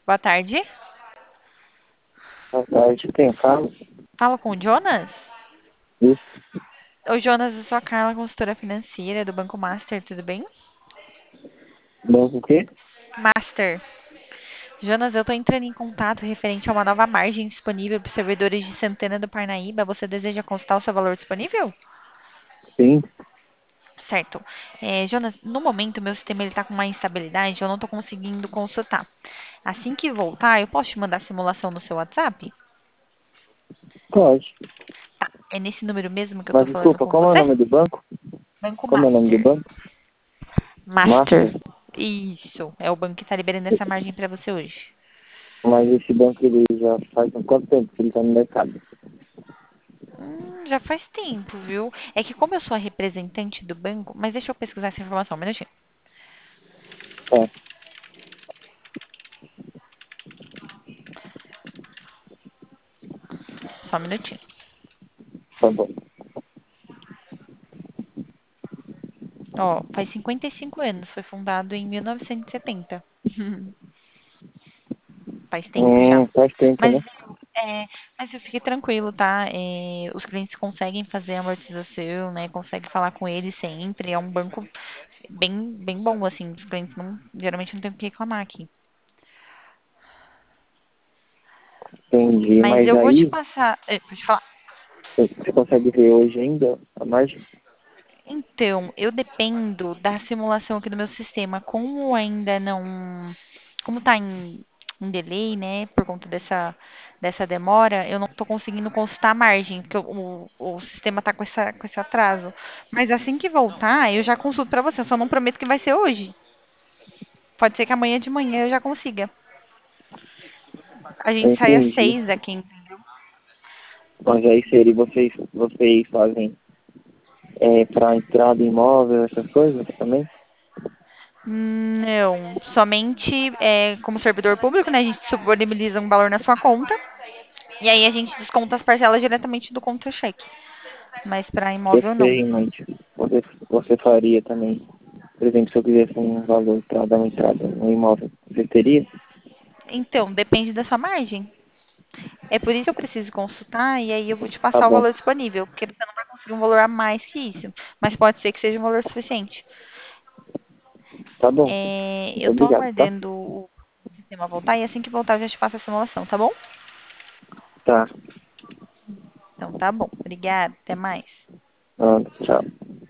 Boa tarde. Boa tarde, quem fala? Fala com o Jonas? Isso, Oi, Jonas, eu sou a Carla, consultora financeira do Banco Master, tudo bem? banco o quê? Master. Jonas, eu tô entrando em contato referente a uma nova margem disponível para os servidores de Santana do Parnaíba. Você deseja consultar o seu valor disponível? Sim, Certo. Jonas, no momento meu sistema ele tá com uma instabilidade, eu não tô conseguindo consultar. Assim que voltar, eu posso te mandar a simulação no seu WhatsApp? pode. É nesse número mesmo que eu tô Mas falando desculpa, com como é o você? nome do banco? Banco Como é o nome do Master. banco? Master. Master. Isso, é o banco que está liberando essa margem para você hoje. Mas esse banco ele já faz quanto tempo que ele está no mercado? Já faz tempo, viu? É que como eu sou a representante do banco, mas deixa eu pesquisar essa informação, um minutinho. É, Só um minutinho. tá bom. Ó, faz 55 anos, foi fundado em 1970. Faz tempo já. Faz tempo, Mas, né? mas eu fique tranquilo, tá? Os clientes conseguem fazer a amortização, né? Conseguem falar com eles sempre. É um banco bem bom, assim. Os clientes geralmente não tem o que reclamar aqui. Entendi, Mas mas eu vou te aí passar. Pode falar. você consegue ver hoje ainda a margem? Então, eu dependo da simulação aqui do meu sistema. Como ainda não. Como tá em delay, né? Por conta dessa demora, eu não tô conseguindo consultar a margem, porque o sistema tá com esse atraso. Mas assim que voltar, eu já consulto pra você. Eu só não prometo que vai ser hoje. Pode ser que amanhã de manhã eu já consiga. A gente sai às Entendi. 6 aqui. Mas aí seria vocês fazem para entrada imóvel, essas coisas também? Não, somente como servidor público, né? A gente disponibiliza um valor na sua conta. E aí a gente desconta as parcelas diretamente do contra-cheque. Mas para Eu imóvel não. sei, mas você faria também. Por exemplo, se eu quisesse um valor para dar uma entrada no imóvel, você teria? Então, depende da sua margem. É por isso que eu preciso consultar e aí eu vou te Tá passar o bom, valor disponível, porque você não vai conseguir um valor a mais que isso. Mas pode ser que seja um valor suficiente. tá bom. Muito Eu tô obrigado, tá? aguardando o sistema voltar e assim que voltar eu já te passo a simulação, tá bom? Tá. Então tá bom. Obrigada. Até mais. Tchau.